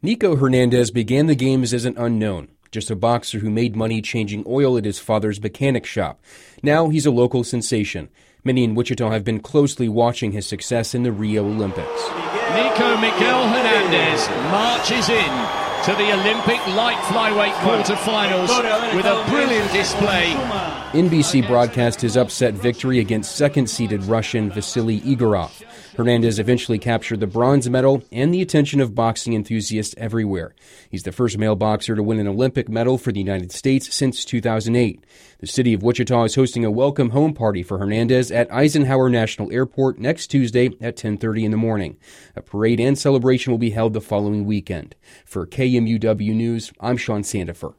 Nico Hernandez began the games as an unknown, just a boxer who made money changing oil at his father's mechanic shop. Now he's a local sensation. Many in Wichita have been closely watching his success in the Rio Olympics. Nico Miguel Hernandez marches in to the Olympic light flyweight quarterfinals with a brilliant display. NBC broadcast his upset victory against second-seeded Russian Vasily Igorov. Hernandez eventually captured the bronze medal and the attention of boxing enthusiasts everywhere. He's the first male boxer to win an Olympic medal for the United States since 2008. The city of Wichita is hosting a welcome home party for Hernandez at Eisenhower National Airport next Tuesday at 10:30 in the morning. A parade and celebration will be held the following weekend. For KMUW News, I'm Sean Sandifer.